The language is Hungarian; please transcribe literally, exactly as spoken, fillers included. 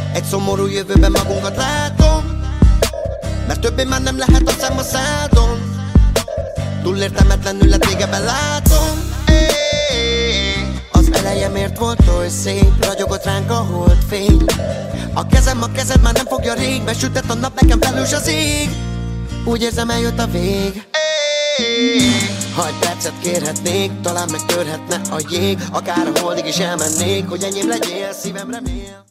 Egy szomorú jövőben magunkat látom, mert többé már nem lehet a szem a szádon. Túl értelmetlenül lett végeben látom. Az eleje miért volt oly szép, ragyogott ránk a holdfény. A kezem a kezed már nem fogja rég, besütett a nap, nekem felős az ég. Úgy érzem, eljött a vég. Ha egy percet kérhetnék, talán megtörhetne a jég. Akár a holdig is elmennék, hogy enyém legyél, szívem remél.